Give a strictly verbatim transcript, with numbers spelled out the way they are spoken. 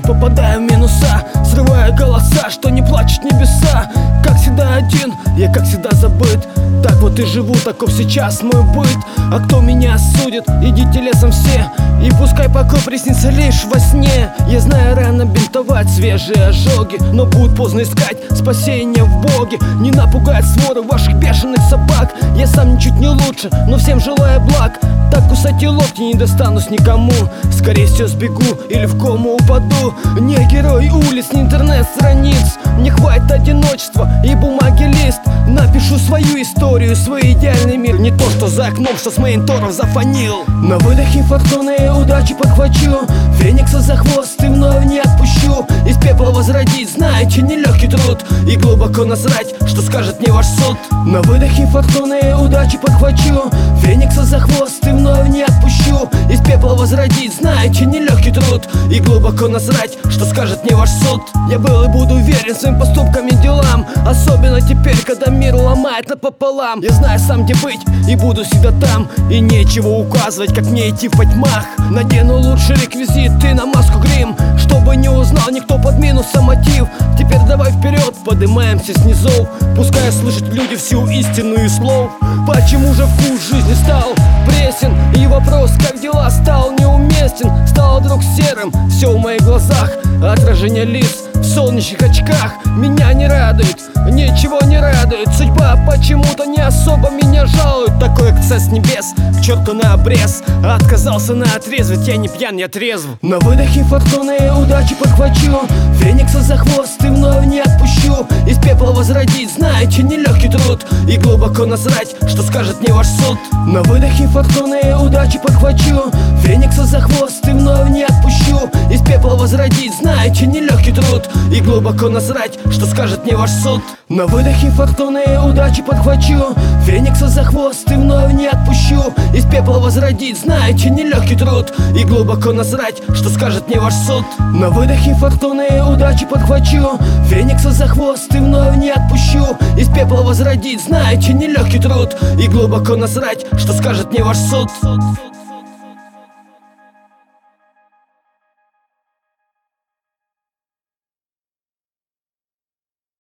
попадаю в минуса, срывая голоса, что не плачут небеса. Как всегда один, я как всегда забыт. Так вот и живу, таков сейчас мой быт. А кто меня осудит, идите лесом все, и пускай покой приснится лишь во сне. Я знаю, рано бинтовать свежие ожоги, но будет поздно искать спасение в Боге. Не напугает своры ваших бешеных собак. Я сам ничуть не лучше, но всем желаю благ. Так кусать и локти не достанусь никому. Скорее всего сбегу или в кому упаду. Не герой улиц, не интернет-страниц. Мне хватит одиночества и бумаги лист. Напишу свою историю, свой идеальный мир. Не то, что за окном, что с мониторов зафонил. На выдохе фортуны и удачи подхвачу. Феникса за хвост и вновь не отпущу. Из пепла возродить, знаете, нелегкий труд. И глубоко насрать, что скажет мне ваш суд. На выдохе фортуны и удачи подхвачу. Феникса за хвост и вновь не отпущу. Из пепла возродить, знаете, нелегкий труд. И глубоко насрать, что скажет мне ваш суд. Я был и буду верен своим поступкам и делам. Особенно теперь, когда мир ломает напополам. Я знаю сам, где быть, и буду всегда там. И нечего указывать, как мне идти во тьмах. Надену лучший реквизит и на маску грим, чтобы не узнал никто под минусом мотив. Теперь давай вперед, поднимаемся с низов. Пускай слышат люди всю истину из слов. Почему же вкус жизни стал пресен, и вопрос, как дела, стал неуместен. Стал вдруг серым, все в моих глазах. Отражение лиц в солнечных очках меня не радует, ничего не радует. Судьба почему-то не особо меня жалует. Такой эксцесс небес, к черту на обрез. Отказался на отрез, ведь я не пьян, я трезв. На выдохе фортуны и удачи подхвачу. Феникса за хвост и вновь не отпущу. Из пепла возродить, знаете, нелегкий труд. И глубоко насрать, что скажет мне ваш суд. На выдохе фортуны и удачи подхвачу. Феникса за хвост и вновь не отпущу. Из пепла возродить, знаете, нелегкий труд. И глубоко насрать, что скажет мне ваш суд. На выдохе фортуны и удачи подхвачу. Феникса за хвост и вновь не отпущу. Из пепла возродить, знаете, нелегкий труд. И глубоко насрать, что скажет мне ваш суд. На выдохе фортуны и удачи подхвачу. Феникса за хвост и вновь не отпущу. Из пепла возродить, знаете, нелегкий труд. И глубоко насрать, что скажет мне ваш суд.